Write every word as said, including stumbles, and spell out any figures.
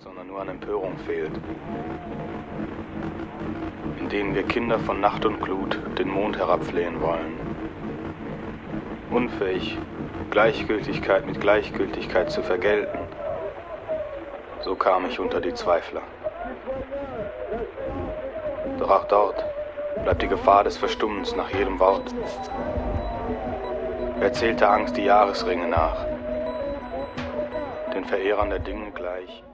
sondern nur an Empörung fehlt. In denen wir Kinder von Nacht und Glut den Mond herabflehen wollen. Unfähig, Gleichgültigkeit mit Gleichgültigkeit zu vergelten. So kam ich unter die Zweifler. Doch auch dort bleibt die Gefahr des Verstummens nach jedem Wort. Wer zählt der Angst die Jahresringe nach? Den Verehrern der Dinge gleich.